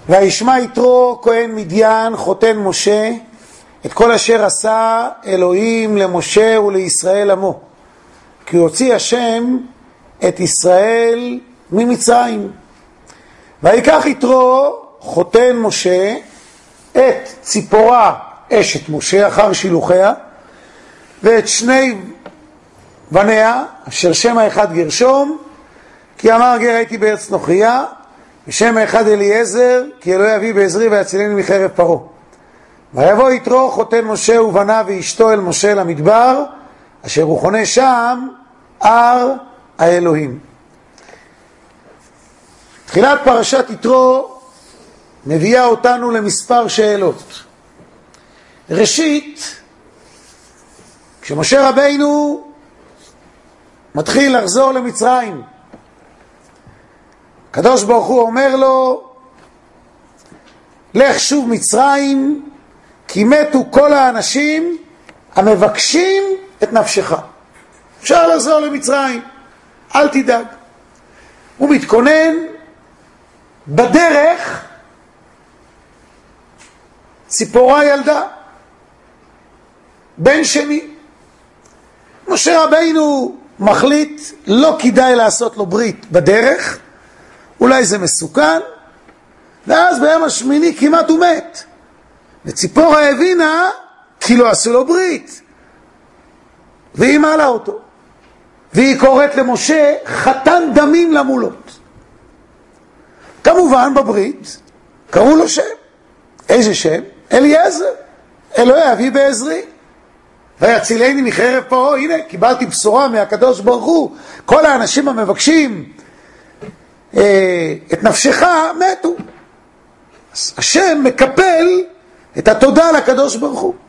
וישמע יתרו כהן מדיין חותן משה את כל אשר עשה אלוהים למשה ולישראל עמו, כי הוציא השם את ישראל ממצרים. ויקח יתרו חותן משה את ציפורה אשת משה אחר שילוחיה, ואת שני בניה אשר שם האחד גרשום, כי אמר גר הייתי בארץ נוכריה, ושם האחד אליעזר, כי אלוהי אבי בעזרי ויצילני מחרב פרעה. ויבוא יתרו חותן משה ובניו ואשתו אל משה למדבר, אשר הוא חונה שם הר האלוהים. תחילת פרשת יתרו מביאה אותנו למספר שאלות. ראשית, כשמשה רבינו מתחיל לחזור למצרים, הקדוש ברוך הוא אומר לו, לך שוב מצרים, כי מתו כל האנשים המבקשים את נפשך. אפשר לחזור למצרים, אל תדאג. הוא מתכונן בדרך, ציפורה ילדה, בן שני. משה רבינו מחליט, לא כדאי לעשות לו ברית בדרך, אולי זה מסוכן, ואז ביום השמיני כמעט הוא מת. וציפורה הבינה כי לא עשו לו ברית, והיא מעלה אותו, והיא קוראת למשה חתן דמים למולות. כמובן בברית קראו לו שם. איזה שם? אליעזר, אלוהי אבי בעזרי ויצילני מחרב פרעה. הנה קיבלתי בשורה מהקדוש ברוך הוא, כל האנשים המבקשים את נפשך מתו. אז השם מקפל את התודה לקדוש ברוך הוא.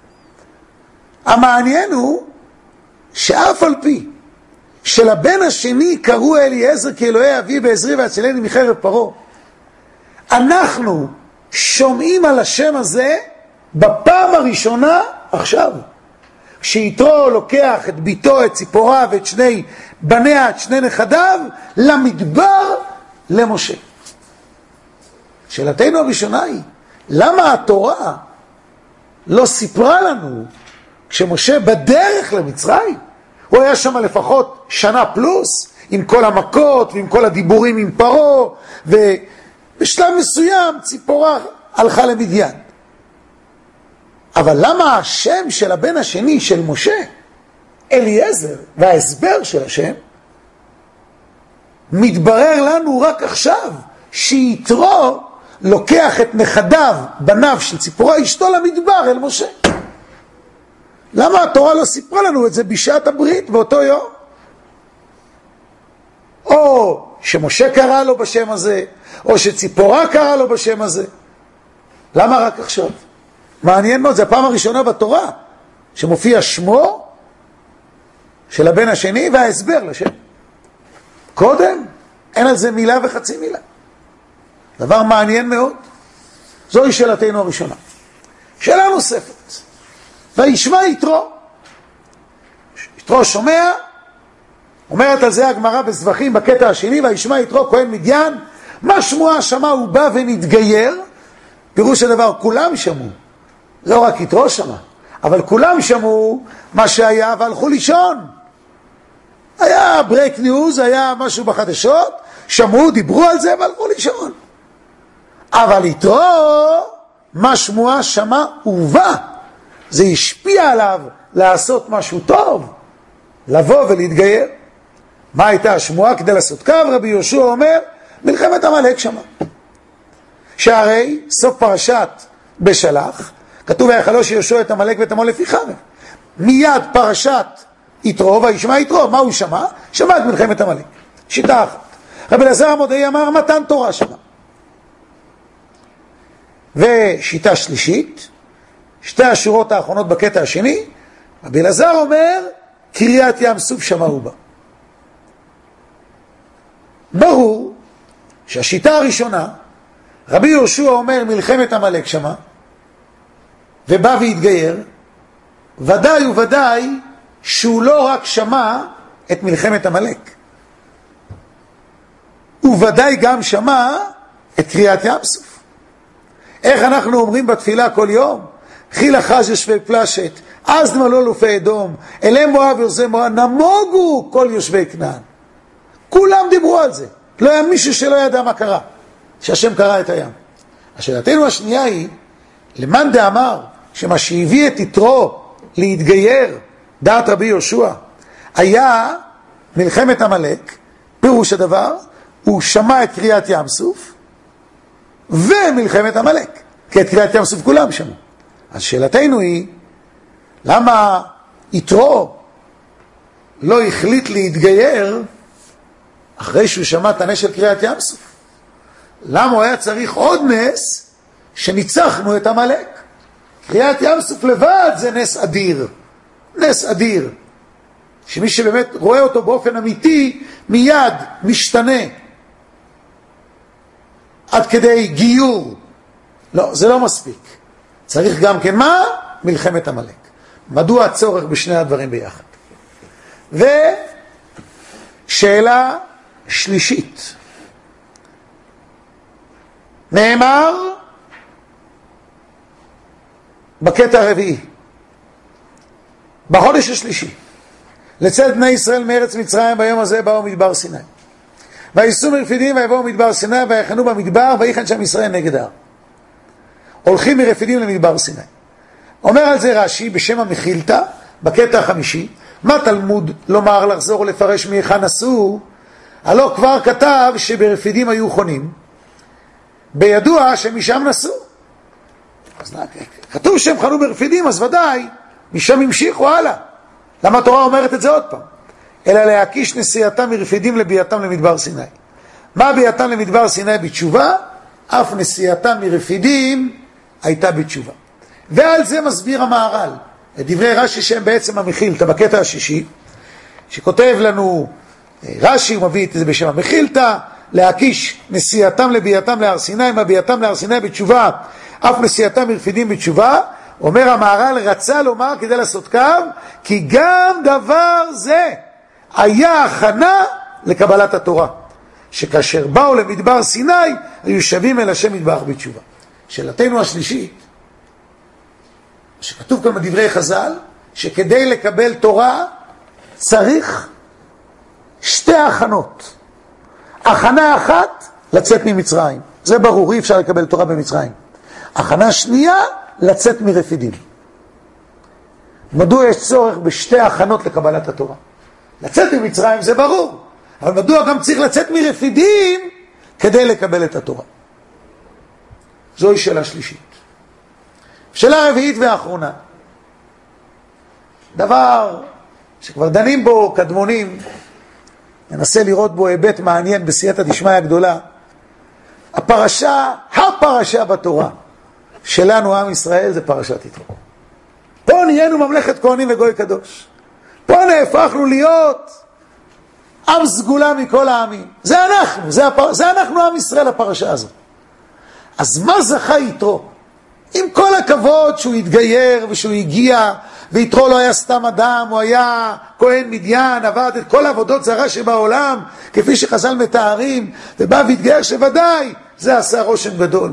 המעניין הוא שאף על פי שלבן השני קראו אליעזר כי אלוהי אבי בעזרי ויצילני מחרב פרעה, אנחנו שומעים על השם הזה בפעם הראשונה עכשיו, כשיתרו לוקח את ביתו, את ציפורה ואת שני בניה, את שני נכדיו, למדבר למשה. שאלתנו הראשונה היא, למה התורה לא סיפרה לנו כשמשה בדרך למצרים? הוא היה שם לפחות שנה פלוס, עם כל המכות ועם כל הדיבורים עם פרעה, ובשלב מסוים ציפורה הלכה למדיין. אבל למה השם של הבן השני של משה, אליעזר, וההסבר של השם, מתברר לנו רק עכשיו, שיתרו לוקח את נכדיו, בניו של ציפורה אשתו למדבר אל משה? למה התורה לא סיפרה לנו את זה בשעת הברית באותו יום? או שמשה קרא לו בשם הזה, או שציפורה קרא לו בשם הזה. למה רק עכשיו? מעניין מאוד, זה הפעם הראשונה בתורה שמופיע שמו של הבן השני וההסבר לשם. קודם אין על זה מילה וחצי מילה. דבר מעניין מאוד. זוהי שאלתנו הראשונה. שאלה נוספת, וישמע יתרו. יתרו שומע, אומרת על זה הגמרא בזבחים בקטע השני, וישמע יתרו כהן מדיין, מה שמועה שמע? הוא בא ונתגייר. פירוש הדבר, כולם שמעו, לא רק יתרו שמע, אבל כולם שמעו מה שהיה והלכו לישון. היה ברייק ניוז, היה משהו בחדשות, שמעו, דיברו על זה והלכו לישון. אבל יתרו, מה שמועה שמע ובא, זה השפיע עליו לעשות משהו טוב, לבוא ולהתגייר. מה הייתה השמועה כדי לעשות קו? רבי יהושע אומר, מלחמת עמלק שמע. שהרי סוף פרשת בשלח, כתוב ויחלוש יהושע את עמלק ואת עמו לפי חרב. מיד פרשת יתרו, וישמע יתרו, מה הוא שמע? שמע את מלחמת עמלק. שיטה אחת. רבי אלעזר המודעי אמר מתן תורה שמע. ושיטה שלישית, שתי השורות האחרונות בקטע השני, רבי אלעזר אומר קריאת ים סוף שמעו בה. ברור שהשיטה הראשונה, רבי יהושע אומר מלחמת עמלק שמע ובא והתגייר, ודאי וודאי שהוא לא רק שמע את מלחמת עמלק, הוא ודאי גם שמע את קריאת ים סוף. איך אנחנו אומרים בתפילה כל יום? חילה חז יושבי פלשת, אז דמלו אלופי אדום, אלי מואב יוזי מואב, נמוגו כל יושבי כנען. כולם דיברו על זה. לא היה מישהו שלא ידע מה קרה, שהשם קרא את הים. השאלתנו השנייה היא, למאן דאמר שמה שהביא את יתרו להתגייר, דעת רבי יהושע, היה מלחמת עמלק, פירוש הדבר, הוא שמע את קריאת ים סוף, ומלחמת עמלק, כי את קריאת ים סוף כולם שמעו. אז שאלתנו היא, למה יתרו לא החליט להתגייר אחרי שהוא שמע את הנס של קריאת ים סוף? למה הוא היה צריך עוד נס שניצחנו את עמלק? קריאת ים סוף לבד זה נס אדיר, נס אדיר, שמי שבאמת רואה אותו באופן אמיתי מיד משתנה עד כדי גיור. לא, זה לא מספיק, צריך גם כן מה? מלחמת עמלק. מדוע הצורך בשני הדברים ביחד? ושאלה שלישית, נאמר בקטע הרביעי, בחודש השלישי, לצאת בני ישראל מארץ מצרים ביום הזה באו מדבר סיני. ויסעו מרפידים ויבואו מדבר סיני ויחנו במדבר ויחן שם ישראל נגד ההר. הולכים מרפידים למדבר סיני. אומר על זה רש"י בשם המחילתא בקטע החמישי, מה תלמוד לומר לחזור ולפרש מהיכן נסעו? הלא כבר כתב שברפידים היו חונים, בידוע שמשם נסעו. אז כתוב שהם חנו ברפידים, אז ודאי משם המשיכו הלאה. למה התורה אומרת את זה עוד פעם? אלא להקיש נסיעתם מרפידים לבייתם למדבר סיני. מה בייתם למדבר סיני בתשובה? אף נסיעתם מרפידים הייתה בתשובה. ועל זה מסביר המהר"ל את דברי רש"י שהם בעצם המחילתא בקטע השישי, שכותב לנו רש"י, הוא מביא את זה בשם המחילתא, להקיש נסיעתם לבייתם להר סיני, מה בייתם להר סיני בתשובה, אף נסיעתם מרפידים בתשובה. אומר המהר"ל, רצה לומר כדי לעשות קו, כי גם דבר זה היה הכנה לקבלת התורה, שכאשר באו למדבר סיני היו שבים אל השם יתברך בתשובה. שאלתנו השלישית, שכתוב כאן בדברי חז"ל, שכדי לקבל תורה צריך שתי הכנות. הכנה אחת לצאת ממצרים, זה ברור, אי אפשר לקבל תורה במצרים. הכנה שנייה לצאת מרפידים. מדוע יש צורך בשתי הכנות לקבלת התורה? לצאת ממצרים זה ברור, אבל מדוע גם צריך לצאת מרפידים כדי לקבל את התורה? זוהי שאלה שלישית. שאלה רביעית ואחרונה, דבר שכבר דנים בו קדמונים, ננסה לראות בו היבט מעניין בסייעתא דשמיא הגדולה. הפרשה בתורה שלנו עם ישראל זה פרשת יתרו. פה נהיינו ממלכת כהנים וגוי קדוש, פה נהפכנו להיות עם סגולה מכל העמים. זה אנחנו עם ישראל, הפרשה הזאת. אז מה זכה יתרו? עם כל הכבוד שהוא התגייר ושהוא הגיע, ויתרו לא היה סתם אדם, הוא היה כהן מדיין, עבד את כל עבודות זרה שבעולם, כפי שחז"ל מתארים, ובא והתגייר שוודאי זה עשה רושם גדול.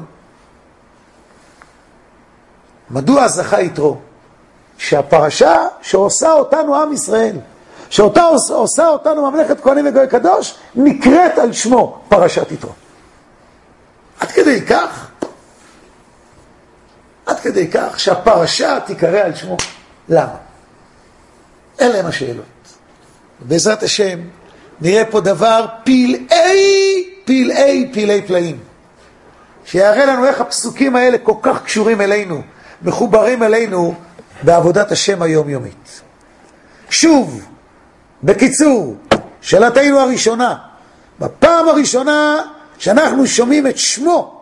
מדוע זכה יתרו? שהפרשה שעושה אותנו עם ישראל, שאותה עושה אותנו ממלכת כהנים וגוי קדוש, נקראת על שמו פרשת יתרו. עד כדי כך שהפרשה תיקרא על שמו. למה? אלה הם השאלות. בעזרת השם נראה פה דבר פלאי פלאים, שיראה לנו איך הפסוקים האלה כל כך קשורים אלינו, מחוברים אלינו בעבודת השם היומיומית. שוב, בקיצור, שאלתנו הראשונה, בפעם הראשונה שאנחנו שומעים את שמו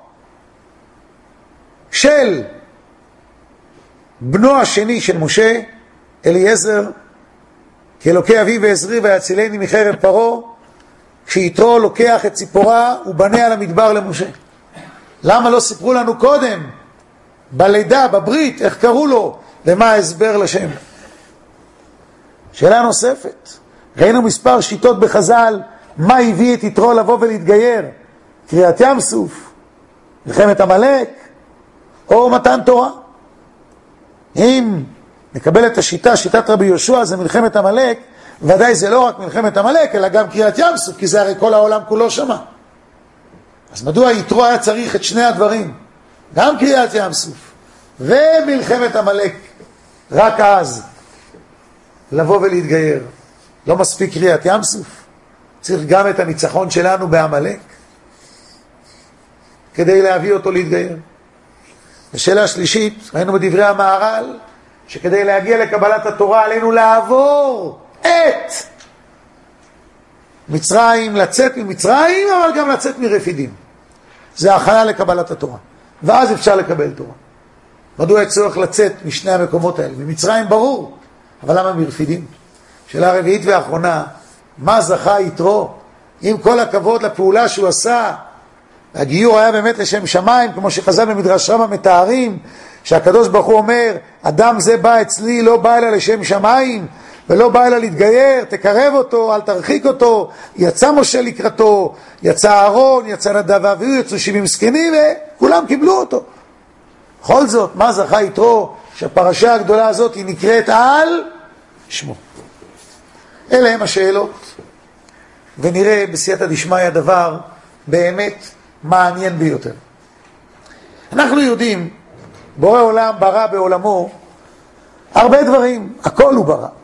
של בנו השני של משה, אליעזר, כי אלוקי אבי ועזרי ויצילני מחרב פרעה, כשיתרו לוקח את ציפורה ובניה למדבר למשה. למה לא סיפרו לנו קודם, בלידה, בברית, איך קראו לו, ומה ההסבר לשם? שאלה נוספת, ראינו מספר שיטות בחז"ל, מה הביא את יתרו לבוא ולהתגייר? קריאת ים סוף, מלחמת עמלק, או מתן תורה. אם נקבל את השיטה, שיטת רבי יהושע, זה מלחמת עמלק, ודאי זה לא רק מלחמת עמלק, אלא גם קריעת ים סוף, כי זה הרי כל העולם כולו שמה. אז מדוע יתרו היה צריך את שני הדברים? גם קריעת ים סוף ומלחמת עמלק, רק אז לבוא ולהתגייר. לא מספיק קריעת ים סוף, צריך גם את הניצחון שלנו בעמלק כדי להביא אותו להתגייר. השאלה השלישית, ראינו בדברי המהר"ל שכדי להגיע לקבלת התורה עלינו לעבור את מצרים, לצאת ממצרים, אבל גם לצאת מרפידים. זה הכנה לקבלת התורה, ואז אפשר לקבל תורה. מדוע הצורך לצאת משני המקומות האלה? ממצרים ברור, אבל למה מרפידים? שאלה רביעית ואחרונה, מה זכה יתרו? עם כל הכבוד לפעולה שהוא עשה, הגיור היה באמת לשם שמיים, כמו שחז"ל במדרש רבא מתארים, שהקדוש ברוך הוא אומר, אדם זה בא אצלי, לא בא אלא לשם שמיים, ולא בא אלא להתגייר, תקרב אותו, אל תרחיק אותו. יצא משה לקראתו, יצא אהרון, יצא נדב ואביהו, יצאו 70 זקנים, וכולם קיבלו אותו. בכל זאת, מה זכה יתרו שהפרשה הגדולה הזאת היא נקראת על שמו? אלה הם השאלות, ונראה בסייעתא דשמיא דבר באמת מעניין ביותר. אנחנו יודעים, בורא עולם ברא בעולמו הרבה דברים, הכל הוא ברא.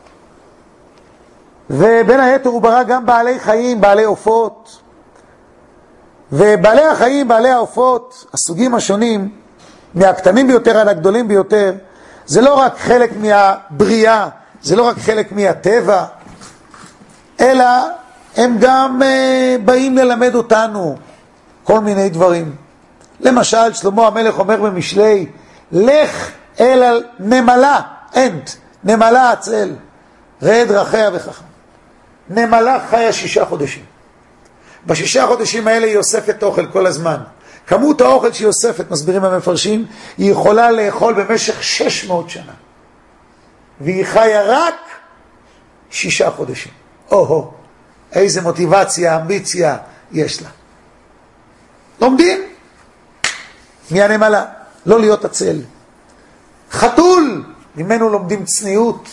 ובין היתר הוא ברא גם בעלי חיים, בעלי עופות. ובעלי החיים, בעלי העופות, הסוגים השונים, מהקטנים ביותר עד הגדולים ביותר, זה לא רק חלק מהבריאה, זה לא רק חלק מהטבע, אלא הם גם באים ללמד אותנו כל מיני דברים. למשל, שלמה המלך אומר במשלי, לך אל נמלה, נמלה עצל, ראה דרכיה וחכם. נמלה חיה 6 חודשים. ב6 חודשים האלה היא אוספת אוכל כל הזמן. כמות האוכל שהיא אוספת, מסבירים המפרשים, היא יכולה לאכול במשך 600 שנה. והיא חיה רק 6 חודשים. איזה מוטיבציה, אמביציה יש לה. לומדים מהנמלה, לא להיות עצל. חתול, ממנו לומדים צניעות.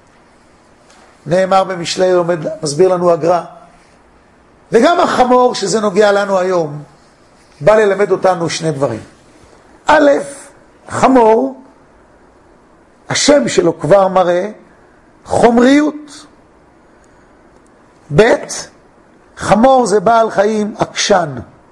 נאמר במשלי, מסביר לנו הגר"א. וגם החמור, שזה נוגע לנו היום, בא ללמד אותנו שני דברים. א', חמור, השם שלו כבר מראה חומריות. ב', חמור זה בעל חיים עקשן.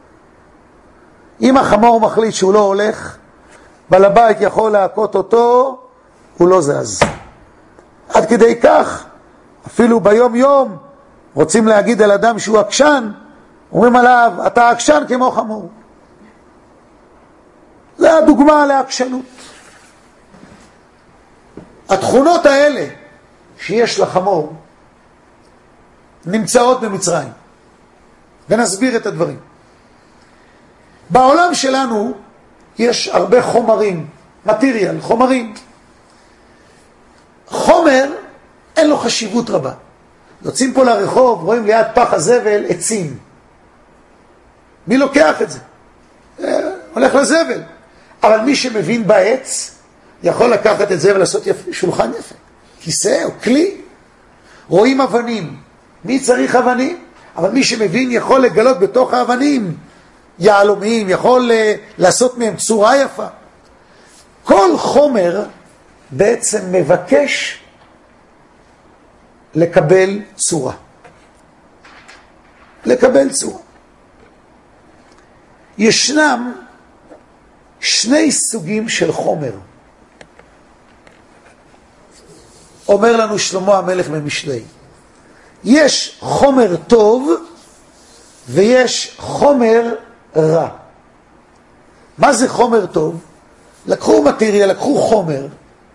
אם החמור מחליט שהוא לא הולך, בעל הבית יכול להכות אותו, הוא לא זז. עד כדי כך, אפילו ביום יום, רוצים להגיד על אדם שהוא עקשן, אומרים עליו, אתה עקשן כמו חמור. זה הדוגמה לעקשנות. התכונות האלה שיש לחמור, נמצאות במצרים. ונסביר את הדברים. בעולם שלנו יש הרבה חומרים, מטריאל, חומרים. חומר אין לו חשיבות רבה. יוצאים פה לרחוב, רואים ליד פח הזבל עצים. מי לוקח את זה? הולך לזבל. אבל מי שמבין בעץ, יכול לקחת את זה ולעשות שולחן יפה. כיסא או כלי. רואים אבנים. מי צריך אבנים? אבל מי שמבין יכול לגלות בתוך האבנים יעלומים, יכול לעשות מהם צורה יפה. כל חומר בעצם מבקש לקבל צורה. לקבל צורה. ישנם 2 סוגים של חומר. אומר לנו שלמה המלך במשלי. יש חומר טוב ויש חומר רע. מה זה חומר טוב? לקחו מטריה, לקחו חומר,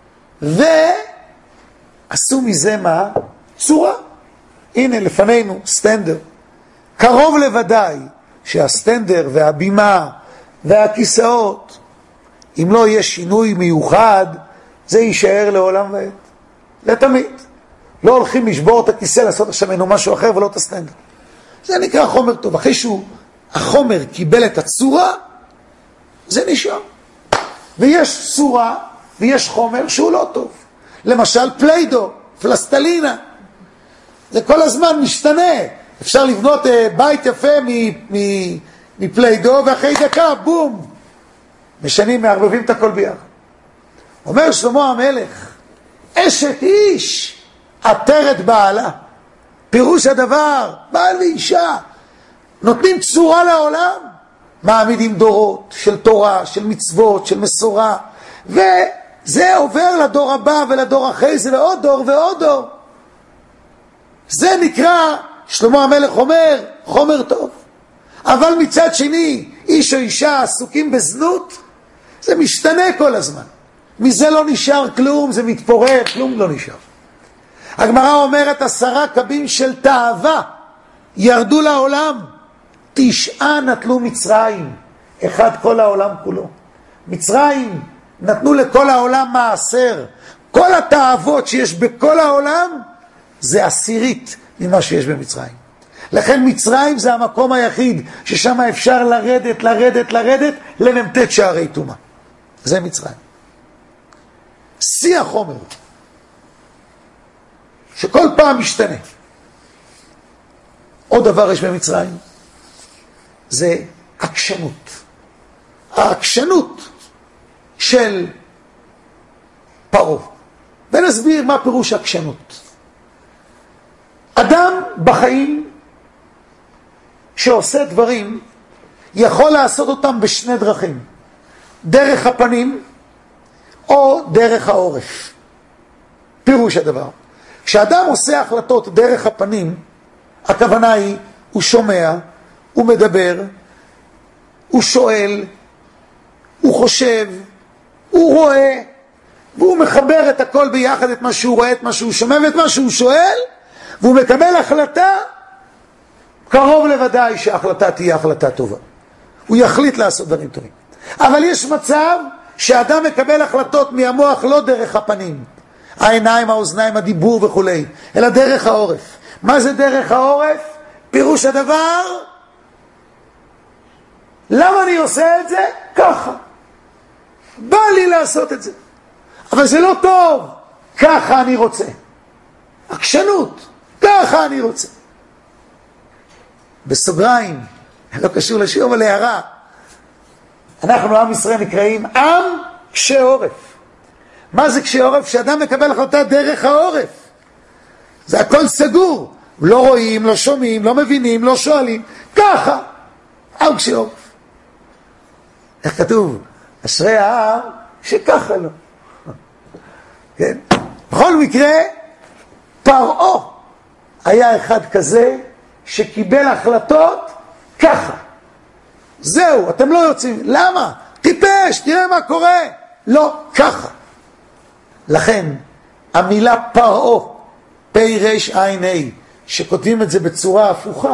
ועשו מזה מה? צורה. הנה לפנינו סטנדר. קרוב לוודאי שהסטנדר והבימה והכיסאות, אם לא יהיה שינוי מיוחד, זה יישאר לעולם ועד. לתמיד. לא הולכים לשבור את הכיסא, לעשות עכשיו ממנו משהו אחר ולא את הסטנדר. זה נקרא חומר טוב. אחרי שהוא, החומר קיבל את הצורה, זה נשאר. ויש צורה ויש חומר שהוא לא טוב. למשל פליידו, פלסטלינה. זה כל הזמן משתנה. אפשר לבנות בית יפה מפליידו, ואחרי דקה, בום, משנים, מערבבים את הכל ביחד. אומר שלמה המלך, אשת איש עטרת בעלה. פירוש הדבר, בעל ואישה נותנים צורה לעולם, מעמידים דורות של תורה, של מצוות, של מסורה, וזה עובר לדור הבא ולדור אחרי זה, ועוד דור ועוד דור. זה נקרא, שלמה המלך אומר, חומר טוב. אבל מצד שני, איש או אישה עסוקים בזנות, זה משתנה כל הזמן. מזה לא נשאר כלום, זה מתפורר, כלום לא נשאר. הגמרא אומרת 10 קבין של תאווה ירדו לעולם, 9 נטלו מצרים, 1 כל העולם כולו. מצרים נתנו לכל העולם מעשר. כל התאוות שיש בכל העולם זה 10 ממה שיש במצרים. לכן מצרים זה המקום היחיד ששם אפשר לרדת לממתת שערי תומה. זה מצרים. שיא החומר שכל פעם משתנה. עוד דבר יש במצרים, זה עקשנות. העקשנות של פרעה. ונסביר מה פירוש עקשנות. אדם בחיים שעושה דברים יכול לעשות אותם בשני דרכים. דרך הפנים או דרך העורף. פירוש הדבר. כשאדם עושה החלטות דרך הפנים, הכוונה היא, הוא שומע, הוא מדבר, הוא שואל, הוא חושב, הוא רואה, והוא מחבר את הכל ביחד, את מה שהוא רואה, את מה שהוא שומע ואת מה שהוא שואל, והוא מקבל החלטה, קרוב לוודאי שההחלטה תהיה החלטה טובה. הוא יחליט לעשות דברים טובים. אבל יש מצב שאדם מקבל החלטות מהמוח לא דרך הפנים, העיניים, האוזניים, הדיבור וכו', אלא דרך העורף. מה זה דרך העורף? פירוש הדבר, למה אני עושה את זה? ככה. בא לי לעשות את זה. אבל זה לא טוב. ככה אני רוצה. עקשנות. ככה אני רוצה. בסוגריים, לא קשור לשיר, אבל להערה. אנחנו, עם ישראל, נקראים עם קשה עורף. מה זה קשה עורף? שאדם מקבל החלטה דרך העורף. זה הכל סגור. לא רואים, לא שומעים, לא מבינים, לא שואלים. ככה. עם קשה עורף. איך כתוב? אשרי העם שככה לא. כן? בכל מקרה, פרעה היה אחד כזה שקיבל החלטות ככה. זהו, אתם לא יוצאים. למה? טיפש, תראה מה קורה. לא, ככה. לכן, המילה פרעה, פרעה, שכותבים את זה בצורה הפוכה,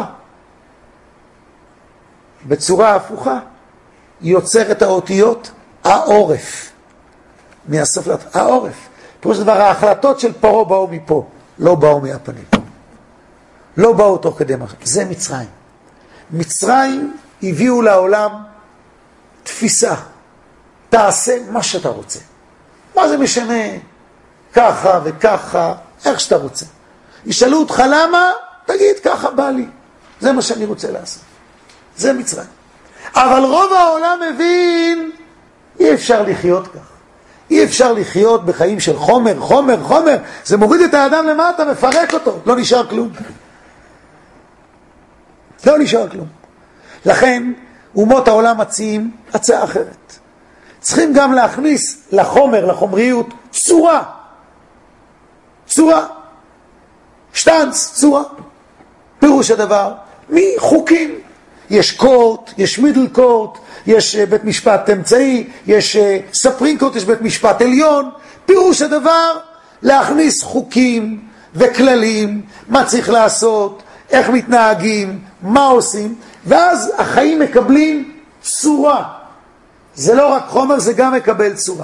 יוצר את האותיות העורף. מהסוף העורף. פירוש דבר, ההחלטות של פרעה באו מפה, לא באו מהפנים. לא באו תוך כדי מחשב. זה מצרים. מצרים הביאו לעולם תפיסה. תעשה מה שאתה רוצה. מה זה משנה? ככה וככה, איך שאתה רוצה. ישאלו אותך למה? תגיד, ככה בא לי. זה מה שאני רוצה לעשות. זה מצרים. אבל רוב העולם מבין, אי אפשר לחיות כך. אי אפשר לחיות בחיים של חומר. זה מוריד את האדם למטה, מפרק אותו. לא נשאר כלום. לא נשאר כלום. לכן, אומות העולם מציעים הצעה אחרת. צריכים גם להכניס לחומר, לחומריות, צורה. שטנץ, צורה. פירוש הדבר, מחוקים. יש קורט, יש מידל קורט, יש בית משפט אמצעי, יש ספרינג קורט, יש בית משפט עליון. פירוש הדבר, להכניס חוקים וכללים, מה צריך לעשות, איך מתנהגים, מה עושים, ואז החיים מקבלים צורה. זה לא רק חומר, זה גם מקבל צורה.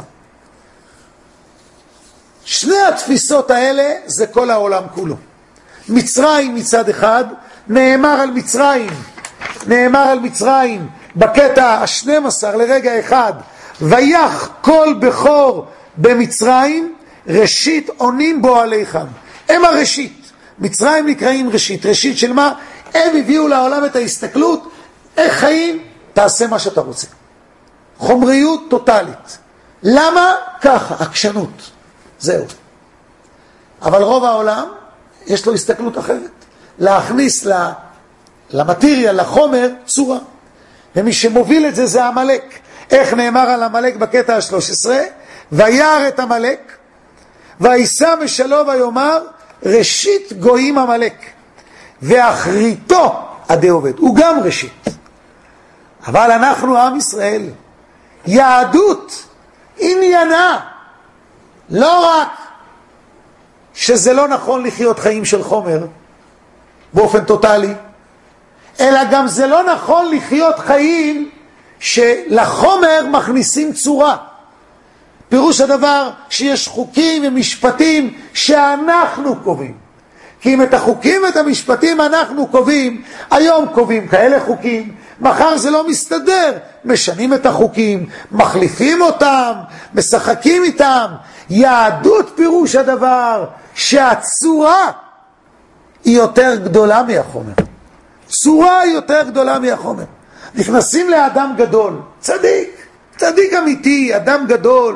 שני התפיסות האלה זה כל העולם כולו. מצרים מצד אחד, נאמר על מצרים בקטע ה-12 לרגע אחד, ויח כל בכור במצרים, ראשית עונים בו עליכם. הם הראשית. מצרים נקראים ראשית. ראשית של מה? הם הביאו לעולם את ההסתכלות, איך חיים? תעשה מה שאתה רוצה. חומריות טוטלית. למה? ככה, עקשנות. זהו. אבל רוב העולם יש לו הסתכלות אחרת. להכניס למטריה, לחומר, צורה. ומי שמוביל את זה זה המלאק. איך נאמר על המלאק בקטע ה-13? וירא את המלאק, וישא משלו ויאמר, ראשית גויים המלאק, ואחריתו עדי עובד. הוא גם ראשית. אבל אנחנו, עם ישראל, יהדות עניינה, לא רק שזה לא נכון לחיות חיים של חומר באופן טוטלי, אלא גם זה לא נכון לחיות חיים שלחומר מכניסים צורה. פירוש הדבר שיש חוקים ומשפטים שאנחנו קובעים. כי אם את החוקים ואת המשפטים אנחנו קובעים, היום קובעים כאלה חוקים, מחר זה לא מסתדר, משנים את החוקים, מחליפים אותם, משחקים איתם. יהדות פירוש הדבר שהצורה היא יותר גדולה מהחומר. צורה היא יותר גדולה מהחומר. נכנסים לאדם גדול, צדיק אמיתי, אדם גדול,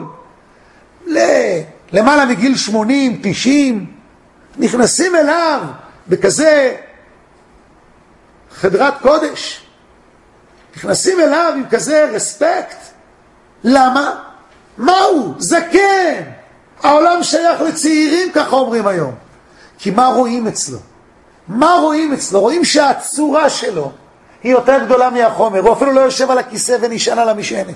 למעלה מגיל 80, 90, נכנסים אליו בכזה חדרת קודש, נכנסים אליו עם כזה רספקט. למה? מהו? זקן. העולם שייך לצעירים, ככה אומרים היום. כי מה רואים אצלו? מה רואים אצלו? רואים שהצורה שלו היא יותר גדולה מהחומר. הוא אפילו לא יושב על הכיסא ונשען על המשענת.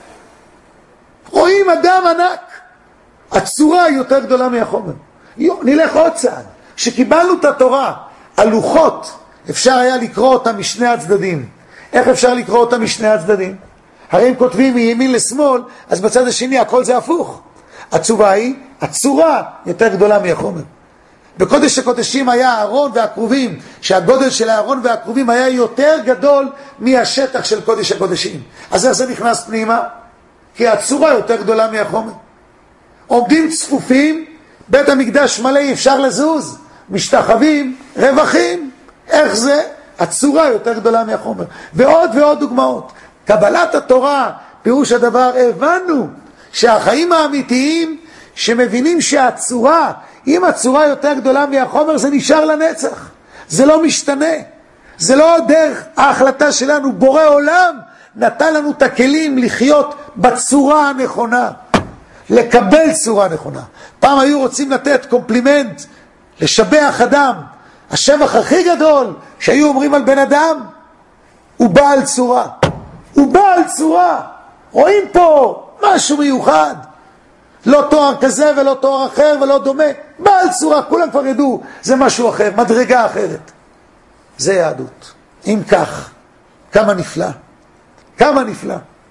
רואים אדם ענק. הצורה היא יותר גדולה מהחומר. נלך עוד צעד. שקיבלנו את התורה, הלוחות, אפשר היה לקרוא אותם משני הצדדים. איך אפשר לקרוא אותם משני הצדדים? הרי אם כותבים מימין לשמאל, אז בצד השני הכל זה הפוך. התשובה היא, הצורה יותר גדולה מהחומר. בקודש הקודשים היה הארון והקרובים, שהגודל של הארון והקרובים היה יותר גדול מהשטח של קודש הקודשים. אז איך זה נכנס פנימה? כי הצורה יותר גדולה מהחומר. עומדים צפופים, בית המקדש מלא, אי אפשר לזוז, משתחווים, רווחים. איך זה? הצורה יותר גדולה מהחומר. ועוד ועוד דוגמאות. קבלת התורה, פירוש הדבר, הבנו שהחיים האמיתיים שמבינים שהצורה, אם הצורה יותר גדולה מהחומר, זה נשאר לנצח. זה לא משתנה. זה לא דרך ההחלטה שלנו. בורא עולם נתן לנו את הכלים לחיות בצורה הנכונה. לקבל צורה נכונה. פעם היו רוצים לתת קומפלימנט, לשבח אדם. השבח הכי גדול שהיו אומרים על בן אדם, הוא בעל צורה. הוא בעל צורה. רואים פה משהו מיוחד. לא תואר כזה ולא תואר אחר ולא דומה. בעל צורה, כולם כבר ידעו, זה משהו אחר, מדרגה אחרת. זה יהדות. אם כך, כמה נפלא. כמה נפלא.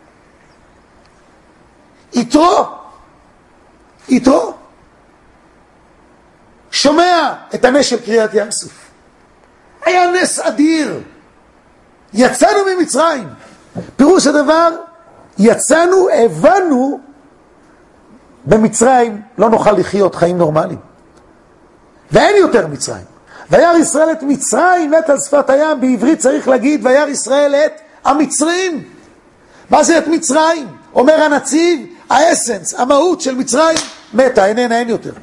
יתרו שומע את הנס של קריאת ים סוף. היה נס אדיר. יצאנו ממצרים. פירוש הדבר, יצאנו, הבנו, במצרים לא נוכל לחיות חיים נורמליים. ואין יותר מצרים. וירא ישראל את מצרים מת על שפת הים. בעברית צריך להגיד וירא ישראל את המצרים. מה זה את מצרים? אומר הנציב, האסנס, המהות של מצרים מתה, איננה, אין יותר.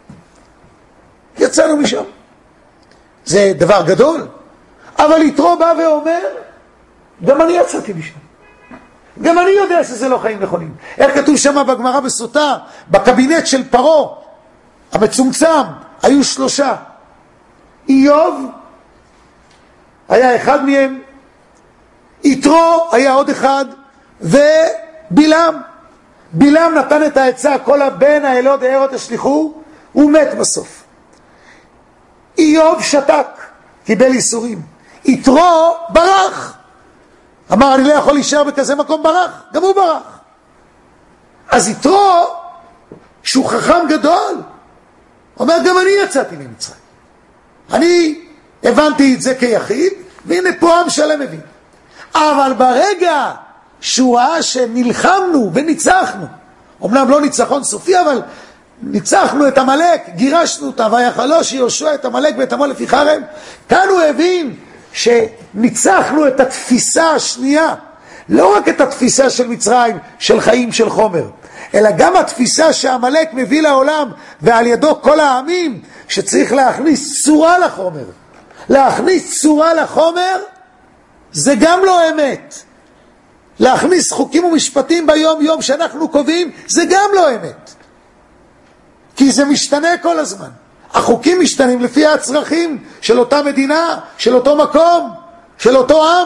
יצאנו משם. זה דבר גדול. אבל יתרו בא ואומר, גם אני יצאתי משם. גם אני יודע שזה לא חיים נכונים. איך כתוב שם בגמרא בסוטה, בקבינט של פרו, המצומצם, היו 3. איוב היה אחד מהם, יתרו היה עוד אחד, ובלעם. בלעם נתן את העצה, כל הבן האלוהים דארות השליחו, הוא מת בסוף. איוב שתק, קיבל איסורים. יתרו ברח. אמר, אני לא יכול להישאר בכזה מקום, ברח. גם הוא ברח. אז יתרו, שהוא חכם גדול, אומר, גם אני יצאתי ממצרים. אני הבנתי את זה כיחיד, והנה פה עם שלם מבין. אבל ברגע שהוא ראה שנלחמנו וניצחנו. אמנם לא ניצחון סופי, אבל ניצחנו את עמלק, גירשנו אותה, ויחלוש יהושע את עמלק ואת עמו לפי חרב. כאן הוא הבין שניצחנו את התפיסה השנייה, לא רק את התפיסה של מצרים, של חיים, של חומר, אלא גם התפיסה שעמלק מביא לעולם, ועל ידו כל העמים, שצריך להכניס צורה לחומר. להכניס צורה לחומר זה גם לא אמת. להכניס חוקים ומשפטים ביום יום שאנחנו קובעים זה גם לא אמת. כי זה משתנה כל הזמן. החוקים משתנים לפי הצרכים של אותה מדינה, של אותו מקום, של אותו עם.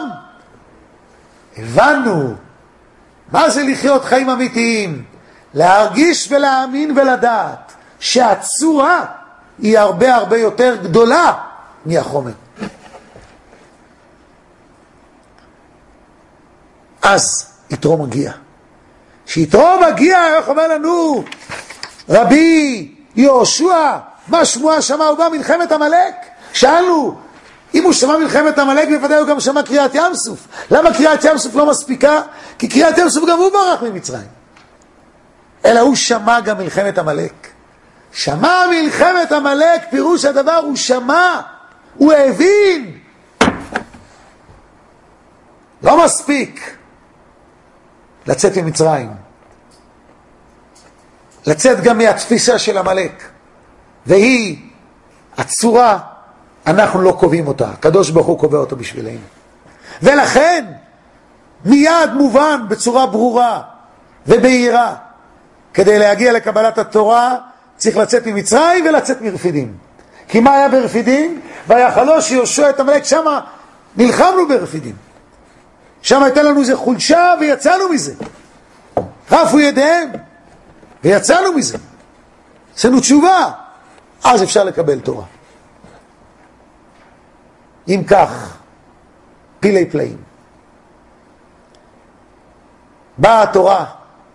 הבנו מה זה לחיות חיים אמיתיים, להרגיש ולהאמין ולדעת שהצורה היא הרבה הרבה יותר גדולה מהחומר. אז יתרו מגיע. כשיתרו מגיע, איך אומר לנו רבי יהושע, מה שמוע שמע? הוא בא מלחמת עמלק? שאלנו, אם הוא שמע מלחמת עמלק, בוודאי הוא גם שמע קריאת ים סוף. למה קריאת ים סוף לא מספיקה? כי קריאת ים סוף גם הוא ברח ממצרים. אלא הוא שמע גם מלחמת עמלק. שמע מלחמת עמלק, פירוש הדבר, הוא שמע, הוא הבין. לא מספיק לצאת ממצרים, לצאת גם מהתפיסה של עמלק, והיא הצורה, אנחנו לא קובעים אותה, הקדוש ברוך הוא קובע אותה בשבילנו. ולכן מיד מובן בצורה ברורה ובהירה, כדי להגיע לקבלת התורה צריך לצאת ממצרים ולצאת מרפידים. כי מה היה ברפידים? ויחלוש יהושע את עמלק, שמה נלחמנו ברפידים, שם הייתה לנו איזה חולשה ויצאנו מזה. רפו ידיהם ויצאנו מזה, עשינו תשובה, אז אפשר לקבל תורה. אם כך, פילי פלאים, באה התורה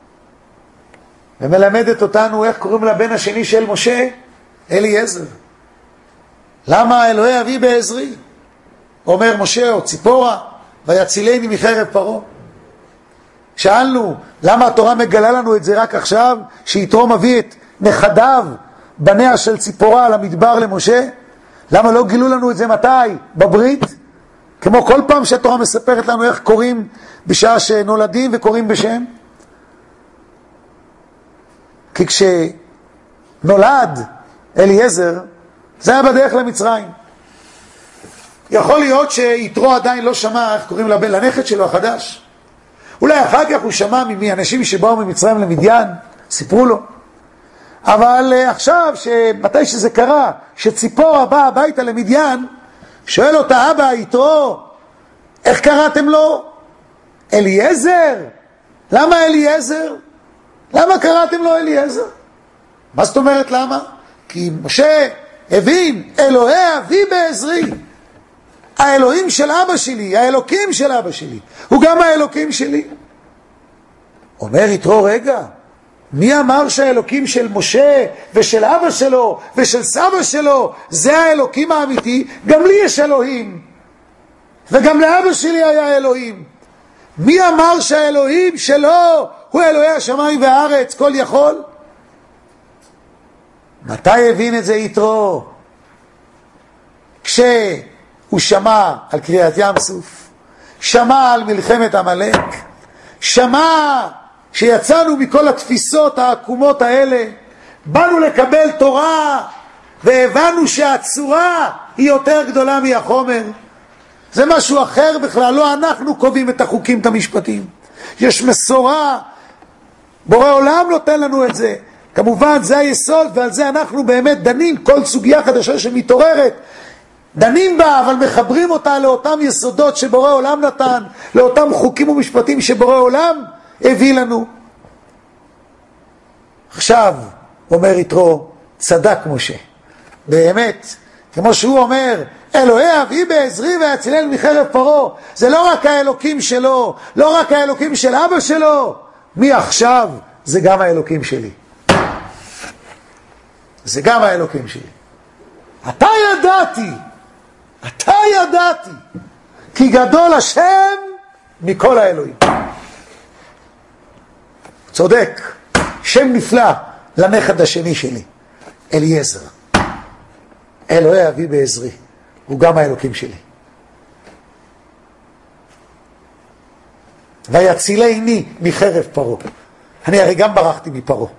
ומלמדת אותנו איך קוראים לבן השני של משה? אליעזר. למה אלוהי אבי בעזרי? אומר משה, או ציפורה, ויצילני מחרב פרעה. שאלנו, למה התורה מגלה לנו את זה רק עכשיו, שיתרו מביא את נכדיו, בניה של ציפורה, למדבר למשה? למה לא גילו לנו את זה מתי? בברית? כמו כל פעם שהתורה מספרת לנו איך קוראים בשעה שנולדים וקוראים בשם. כי כשנולד אליעזר, זה היה בדרך למצרים. יכול להיות שיתרו עדיין לא שמע איך קוראים לבן, לנכד שלו החדש. אולי אחר כך הוא שמע מאנשים שבאו ממצרים למדיין, סיפרו לו. אבל עכשיו, מתי שזה קרה, שציפורה באה הביתה למדיין, שואל אותה אבא יתרו, איך קראתם לו? אליעזר? למה אליעזר? למה קראתם לו אליעזר? מה זאת אומרת למה? כי משה הבין, אלוהי אבי בעזרי, האלוהים של אבא שלי, האלוקים של אבא שלי, הוא גם האלוקים שלי. אומר יתרו, רגע, מי אמר שהאלוקים של משה ושל אבא שלו ושל סבא שלו זה האלוקים האמיתי? גם לי יש אלוהים, וגם לאבא שלי היה אלוהים. מי אמר שהאלוהים שלו הוא אלוהי השמיים והארץ, כל יכול? מתי הבין את זה יתרו? כשהוא שמע על קריאת ים סוף, שמע על מלחמת עמלק, שמע שיצאנו מכל התפיסות העקומות האלה, באנו לקבל תורה והבנו שהצורה היא יותר גדולה מהחומר. זה משהו אחר בכלל, לא אנחנו קובעים את החוקים, את המשפטים. יש מסורה, בורא עולם נותן לנו את זה. כמובן זה היסוד, ועל זה אנחנו באמת דנים, כל סוגיה חדשה שמתעוררת דנים בה, אבל מחברים אותה לאותם יסודות שבורא עולם נתן, לאותם חוקים ומשפטים שבורא עולם הביא לנו. עכשיו אומר יתרו, צדק משה באמת, כמו שהוא אומר, אלוהי אבי בעזרי ויצילני מחרב פרעה, זה לא רק האלוקים שלו, לא רק האלוקים של אבא שלו, מעכשיו זה גם האלוקים שלי, זה גם האלוקים שלי. אתה ידעתי כי גדול השם מכל האלוהים. צודק, שם נפלא לנכד השני שלי, אליעזר. אלוהי אבי בעזרי, הוא גם האלוקים שלי. ויצילני מחרב פרעה. אני הרי גם ברחתי מפרעה.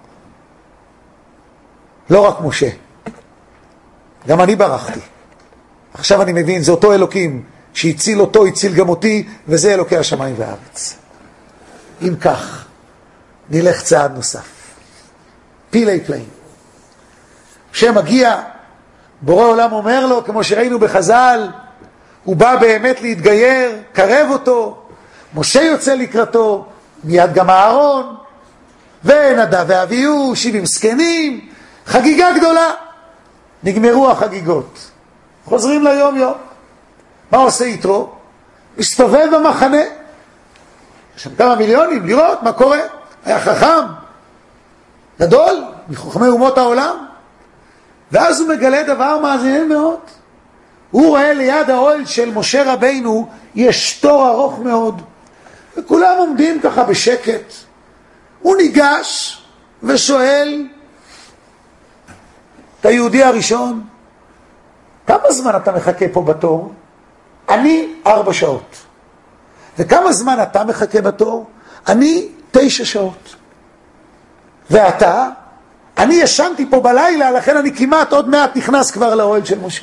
לא רק משה, גם אני ברחתי. עכשיו אני מבין, זה אותו אלוקים שהציל אותו, הציל גם אותי, וזה אלוקי השמיים והארץ. אם כך, נלך צעד נוסף. פילי פלאים. כשמגיע, בורא עולם אומר לו, כמו שראינו בחז"ל, הוא בא באמת להתגייר, קרב אותו, משה יוצא לקראתו, מיד גם אהרון, ונדב ואביהו, 70 זקנים, חגיגה גדולה. נגמרו החגיגות. חוזרים ליום יום. מה עושה יתרו? מסתובב במחנה. יש שם כמה מיליונים לראות מה קורה. היה חכם, גדול, מחוכמי אומות העולם. ואז הוא מגלה דבר מעניין מאוד. הוא רואה ליד האוהל של משה רבינו יש תור ארוך מאוד. וכולם עומדים ככה בשקט. הוא ניגש ושואל את היהודי הראשון, כמה זמן אתה מחכה פה בתור? אני 4 שעות. וכמה זמן אתה מחכה בתור? אני 9 שעות. ואתה? אני ישנתי פה בלילה, לכן אני כמעט עוד מעט נכנס כבר לאוהל של משה.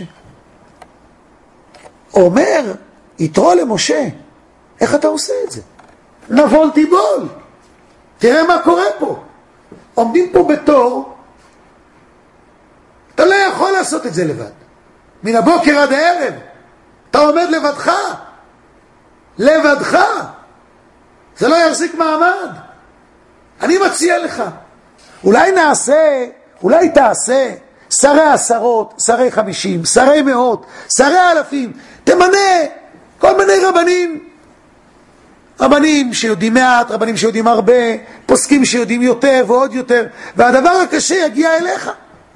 אומר יתרו למשה, איך אתה עושה את זה? נבול תיבול. תראה מה קורה פה. עומדים פה בתור, אתה לא יכול לעשות את זה לבד. מן הבוקר עד הערב. אתה עומד לבדך. לבדך. זה לא יחזיק מעמד. אני מציע לך. אולי תעשה שרי 10, שרי 50, שרי 100, שרי 1000. תמנה כל מיני רבנים. רבנים שיודעים מעט, רבנים שיודעים הרבה, פוסקים שיודעים יותר ועוד יותר. והדבר הקשה יגיע אליך.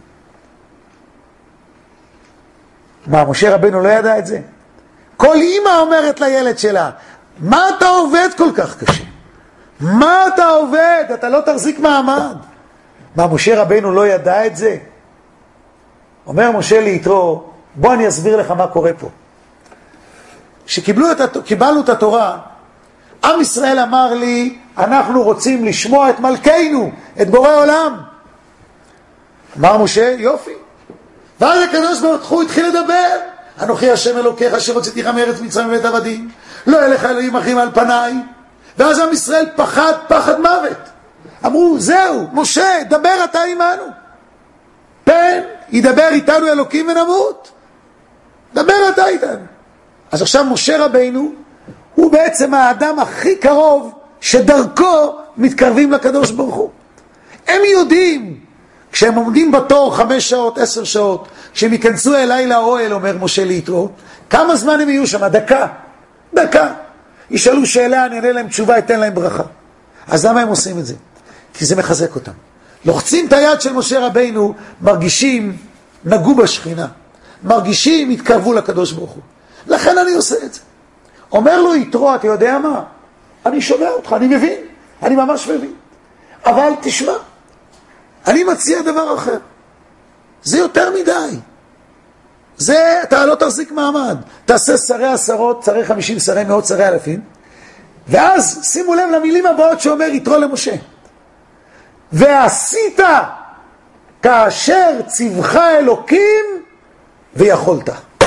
מה, משה רבנו לא ידע את זה? כל אמא אומרת לילד שלה, מה אתה עובד כל כך קשה? מה אתה עובד? אתה לא תחזיק מעמד. מה, משה רבנו לא ידע את זה? אומר משה ליתרו, בוא אני אסביר לך מה קורה פה. שקיבלנו את התורה, עם ישראל אמר לי, אנחנו רוצים לשמוע את מלכנו, את בורא עולם. אמר משה, יופי. ואז הקדוש ברוך הוא התחיל לדבר. אנוכי השם אלוקיך אשר הוצאתיך מארץ מצרים מבית עבדים, לא יהיה לך אלוהים אחרים על פניי. ואז עם ישראל פחד מוות. אמרו, זהו, משה, דבר אתה עמנו. פן ידבר איתנו אלוקים ונמות. דבר אתה איתנו. אז עכשיו משה רבינו הוא בעצם האדם הכי קרוב שדרכו מתקרבים לקדוש ברוך הוא. הם יודעים, כשהם עומדים בתור 5 שעות, 10 שעות, כשהם ייכנסו אליי לאוהל, אומר משה ליתרו, כמה זמן הם יהיו שם? דקה. ישאלו שאלה, אני אענה להם תשובה, אתן להם ברכה. אז למה הם עושים את זה? כי זה מחזק אותם. לוחצים את היד של משה רבינו, מרגישים, נגעו בשכינה. מרגישים, התקרבו לקדוש ברוך הוא. לכן אני עושה את זה. אומר לו יתרו, אתה יודע מה? אני שומע אותך, אני מבין. אני ממש מבין. אבל תשמע, אני מציע דבר אחר. זה יותר מדי. זה, אתה לא תחזיק מעמד. תעשה שרי 10, שרי 50, שרי 100, שרי 1000. ואז שימו לב למילים הבאות שאומר יתרו למשה. ועשית כאשר ציווך אלוקים ויכולת.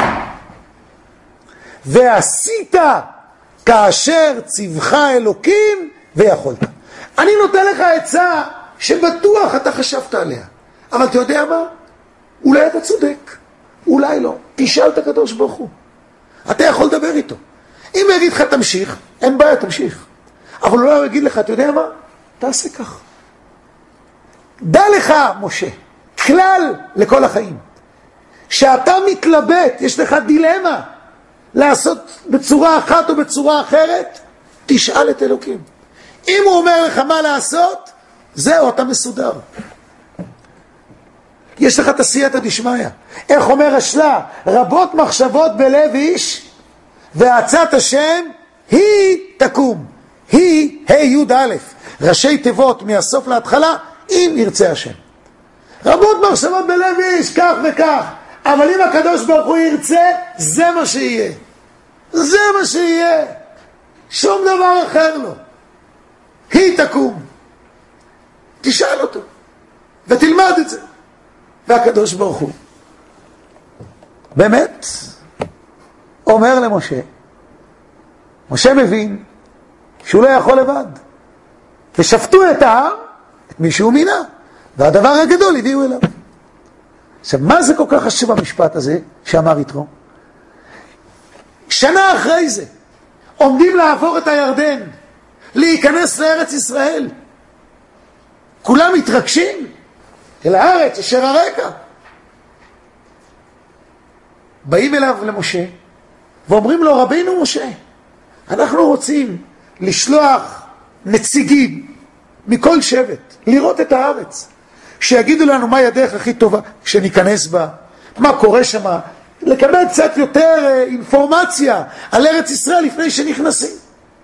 ועשית כאשר ציווך אלוקים ויכולת. אני נותן לך עצה שבטוח אתה חשבת עליה. אבל אתה יודע מה? אולי אתה צודק. אולי לא. תשאל את הקדוש ברוך הוא. אתה יכול לדבר איתו. אם הוא יגיד לך תמשיך, אין בעיה, תמשיך. אבל אולי הוא יגיד לך, אתה יודע מה? תעשה כך. דע לך, משה, כלל לכל החיים. שאתה מתלבט, יש לך דילמה, לעשות בצורה אחת או בצורה אחרת, תשאל את אלוקים. אם הוא אומר לך מה לעשות, זהו, אתה מסודר. יש לך תסייעתא דשמיא. איך אומר השלה? רבות מחשבות בלב איש, ועצת השם היא תקום. היא, ה' י' א'. ראשי תיבות מהסוף להתחלה, אם ירצה השם. רבות מחשבות בלב איש, כך וכך, אבל אם הקדוש ברוך הוא ירצה, זה מה שיהיה. זה מה שיהיה. שום דבר אחר לא. היא תקום. תשאל אותו. ותלמד את זה. והקדוש ברוך הוא באמת אומר למשה, משה מבין שהוא לא יכול לבד. ושפטו את העם, את מי שהוא מינה, והדבר הגדול הביאו אליו. עכשיו, מה זה כל כך חשוב המשפט הזה שאמר יתרו? שנה אחרי זה, עומדים לעבור את הירדן, להיכנס לארץ ישראל. כולם מתרגשים אל הארץ אשר הרקע. באים אליו למשה, ואומרים לו, רבינו משה, אנחנו רוצים לשלוח נציגים מכל שבט, לראות את הארץ, שיגידו לנו מהי הדרך הכי טובה שניכנס בה, מה קורה שם, לקבל קצת יותר אינפורמציה על ארץ ישראל לפני שנכנסים.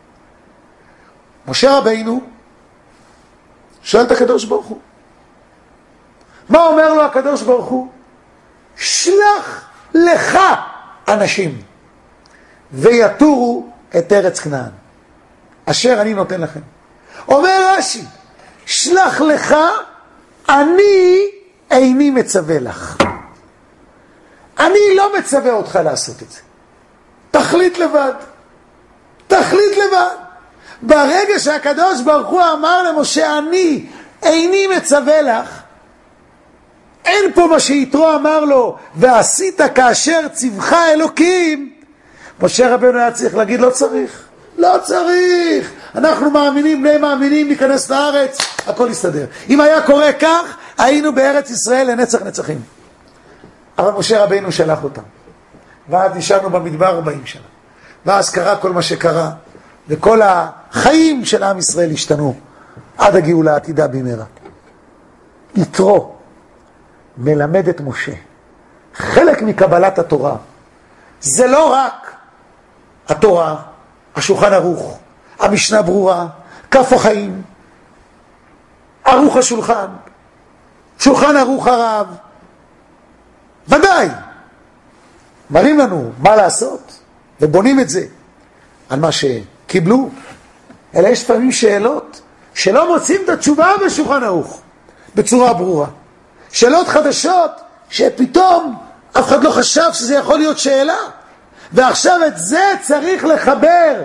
משה רבינו שואל את הקדוש ברוך הוא, מה אומר לו הקדוש ברוך הוא? שלח לך אנשים ויתורו את ארץ כנען אשר אני נותן לכם. אומר רש"י, שלח לך, אני איני מצווה לך. אני לא מצווה אותך לעשות את זה. תחליט לבד. תחליט לבד. ברגע שהקדוש ברוך הוא אמר למשה, אני איני מצווה לך, אין פה מה שיתרו אמר לו, ועשית כאשר צבך אלוקים. משה רבנו היה צריך להגיד, לא צריך. לא צריך. אנחנו מאמינים, בני מאמינים, ניכנס לארץ, הכל יסתדר. אם היה קורה כך, היינו בארץ ישראל לנצח נצחים. אבל משה רבנו שלח אותם. ואז נשארנו במדבר 40 שנה. ואז קרה כל מה שקרה, וכל החיים של עם ישראל השתנו, עד הגאולה העתידה במהרה. יתרו מלמד את משה. חלק מקבלת התורה, זה לא רק התורה, השולחן ערוך, המשנה ברורה, כף החיים, ערוך השולחן, שולחן ערוך הרב, ודאי, מראים לנו מה לעשות, ובונים את זה על מה שקיבלו, אלא יש פעמים שאלות שלא מוצאים את התשובה בשולחן ערוך, בצורה ברורה. שאלות חדשות שפתאום אף אחד לא חשב שזה יכול להיות שאלה, ועכשיו את זה צריך לחבר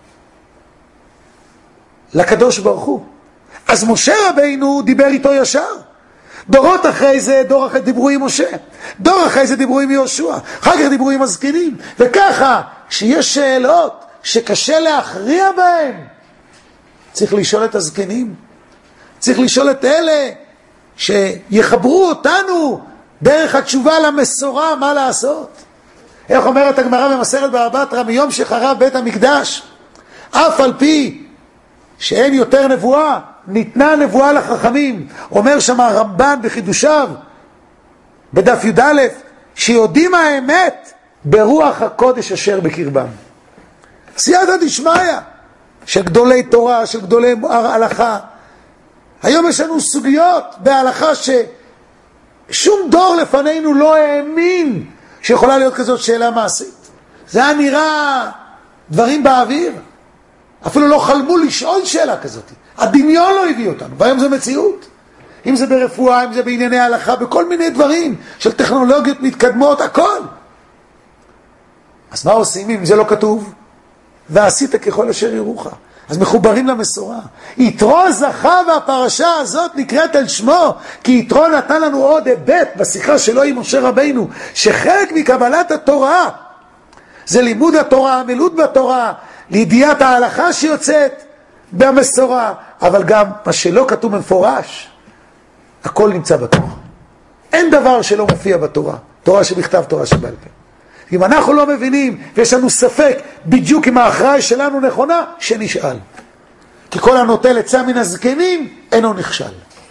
לקדוש ברוך הוא. אז משה רבינו דיבר איתו ישר. דורות אחרי זה, דור אחרי דיברו עם משה, דור אחרי זה דיברו עם יהושע, אחר כך דיברו עם הזקנים. וככה, שיש שאלות שקשה להכריע בהן, צריך לשאול את הזקנים, צריך לשאול את אלה שיחברו אותנו דרך התשובה למסורה, מה לעשות. איך אומרת הגמרא במסכת בבא בתרא, מיום שחרב בית המקדש, אף על פי שאין יותר נבואה, ניתנה נבואה לחכמים. אומר שם הרמב"ן בחידושיו, בדף י"א, שיודעים האמת ברוח הקודש אשר בקרבם. סייעתא דשמיא של גדולי תורה, של גדולי הלכה. היום יש לנו סוגיות בהלכה ששום דור לפנינו לא האמין שיכולה להיות כזאת שאלה מעשית. זה היה נראה דברים באוויר. אפילו לא חלמו לשאול שאלה כזאת. הדמיון לא הביא אותנו, והיום זה מציאות. אם זה ברפואה, אם זה בענייני הלכה, בכל מיני דברים של טכנולוגיות מתקדמות, הכל. אז מה עושים אם זה לא כתוב? ועשית ככל אשר ירוך. אז מחוברים למסורה. יתרו זכה, והפרשה הזאת נקראת על שמו, כי יתרו נתן לנו עוד היבט בשיחה שלו עם משה רבינו, שחלק מקבלת התורה זה לימוד התורה, המילוט בתורה, לידיעת ההלכה שיוצאת במסורה, אבל גם מה שלא כתוב מפורש, הכל נמצא בתורה. אין דבר שלא מופיע בתורה, תורה שבכתב, תורה שבעל פה. אם אנחנו לא מבינים ויש לנו ספק בדיוק אם ההכרעה שלנו נכונה, שנשאל. כי כל הנוטל עצה מן הזקנים אינו נכשל.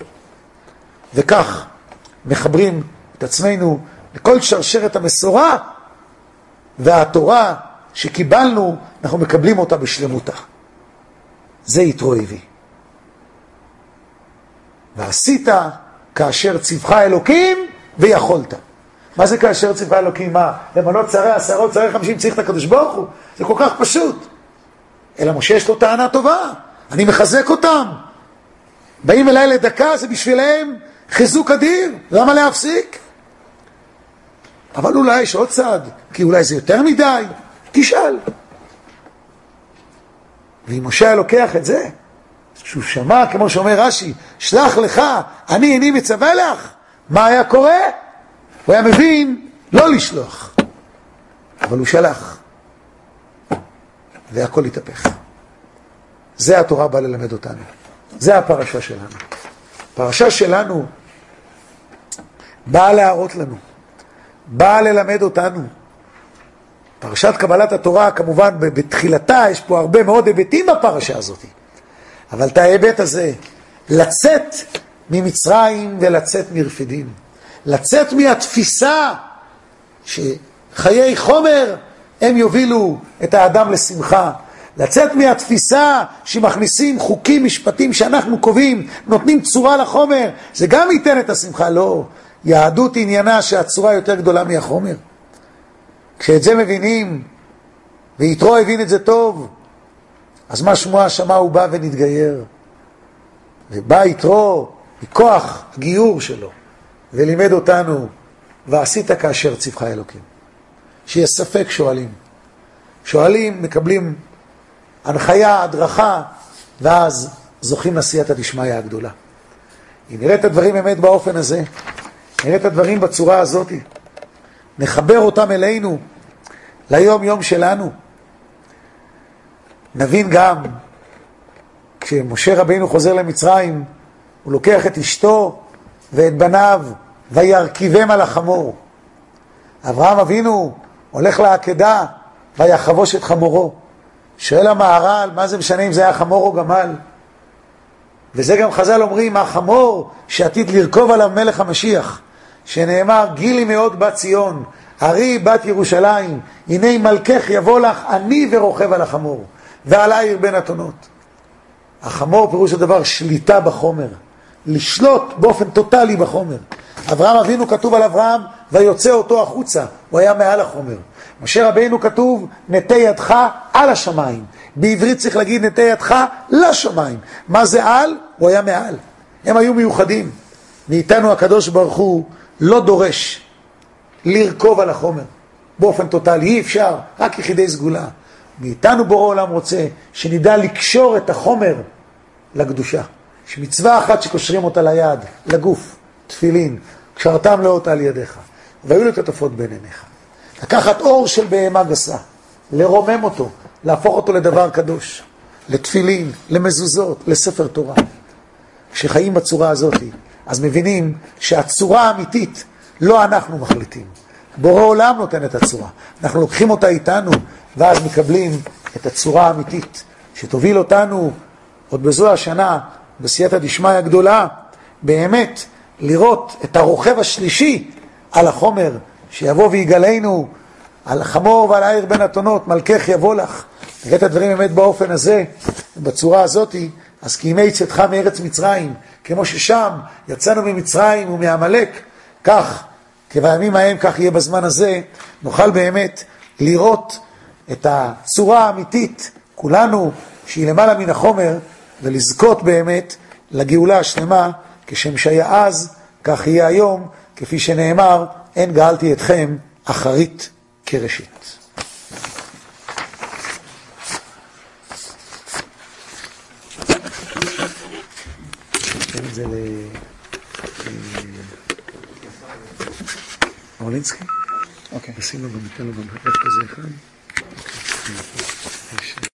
וכך מחברים את עצמנו לכל שרשרת המסורה, והתורה שקיבלנו אנחנו מקבלים אותה בשלמותה. זה יתרו הביא. ועשית כאשר ציווך אלוקים ויכולת. מה זה כאשר ציווך אלוקים? מה? למנות שרי עשרות, שרי 50 צריך את הקדוש ברוך הוא? זה כל כך פשוט. אלא משה יש לו טענה טובה, אני מחזק אותם. באים אליי לדקה, זה בשבילהם חיזוק אדיר, למה להפסיק? אבל אולי יש עוד צד, כי אולי זה יותר מדי, תשאל. ואם משה היה לוקח את זה, שהוא שמע, כמו שאומר רש"י, שלח לך, אני איני מצווה לך, מה היה קורה? הוא היה מבין לא לשלוח, אבל הוא שלח, והכל התהפך. זה התורה באה ללמד אותנו, זה הפרשה שלנו. הפרשה שלנו באה להראות לנו, באה ללמד אותנו. פרשת קבלת התורה, כמובן בתחילתה יש פה הרבה מאוד היבטים בפרשה הזאת, אבל את ההיבט הזה, לצאת ממצרים ולצאת מרפידים, לצאת מהתפיסה שחיי חומר הם יובילו את האדם לשמחה, לצאת מהתפיסה שמכניסים חוקים משפטים שאנחנו קובעים, נותנים צורה לחומר, זה גם ייתן את השמחה. לא, יהדות עניינה שהצורה יותר גדולה מהחומר. כשאת זה מבינים, ויתרו הבין את זה טוב, אז מה שמוע שמע הוא בא ונתגייר, ובא יתרו מכוח הגיור שלו ולימד אותנו, ועשית כאשר ציווך אלוקים. שיש ספק שואלים מקבלים הנחיה, הדרכה, ואז זוכים לסייעתא דשמיא הגדולה. אם נראה את הדברים באמת באופן הזה, נראה את הדברים בצורה הזאת, נחבר אותם אלינו ליום יום שלנו, נבין גם כשמשה רבינו חוזר למצרים, הוא לוקח את אשתו ואת בניו וירכיבם על החמור. אברהם אבינו הולך לעקדה ויחבוש את חמורו. שואל המהר"ל, מה זה משנה אם זה היה חמור או גמל? וזה גם חז"ל אומרים, החמור שעתיד לרכוב עליו מלך המשיח, שנאמר, גילי מאוד בת ציון, ארי בת ירושלים, הנה מלכך יבוא לך, אני ורוכב על החמור, ועל העיר בין אתונות. החמור פירוש הדבר שליטה בחומר, לשלוט באופן טוטלי בחומר. אברהם אבינו כתוב על אברהם, ויוצא אותו החוצה, הוא היה מעל החומר. משה רבינו כתוב, נטה ידך על השמיים. בעברית צריך להגיד נטה ידך לשמיים. מה זה על? הוא היה מעל. הם היו מיוחדים. מאיתנו הקדוש ברוך הוא לא דורש לרכוב על החומר באופן טוטלי, אי אפשר, רק יחידי סגולה. מאיתנו בורא עולם רוצה שנדע לקשור את החומר לקדושה. שמצווה אחת שקושרים אותה ליד, לגוף, תפילין, קשרתם לאותה על ידיך, והיו לכתפות בין עיניך. לקחת אור של בהמה גסה, לרומם אותו, להפוך אותו לדבר קדוש, לתפילין, למזוזות, לספר תורה. כשחיים בצורה הזאת, אז מבינים שהצורה האמיתית לא אנחנו מחליטים. בורא עולם נותן את הצורה. אנחנו לוקחים אותה איתנו, ואז מקבלים את הצורה האמיתית, שתוביל אותנו עוד בזו השנה, בסייעתא דשמיא הגדולה, באמת לראות את הרוכב השלישי על החומר, שיבוא ויגלנו על החמור ועל העיר בין אתונות, מלכך יבוא לך. נראה את הדברים באמת באופן הזה, בצורה הזאת, אז כי ימי צאתך מארץ מצרים, כמו ששם יצאנו ממצרים ומעמלק, כך, כבימים ההם, כך יהיה בזמן הזה, נוכל באמת לראות את הצורה האמיתית, כולנו, שהיא למעלה מן החומר, ולזכות באמת לגאולה השלמה, כשם שהיה אז, כך יהיה היום, כפי שנאמר, אין גאלתי אתכם אחרית כראשית. ניתן את זה אורלינסקי? אוקיי. נשים לו גם, ניתן לו גם איפה זה אחד.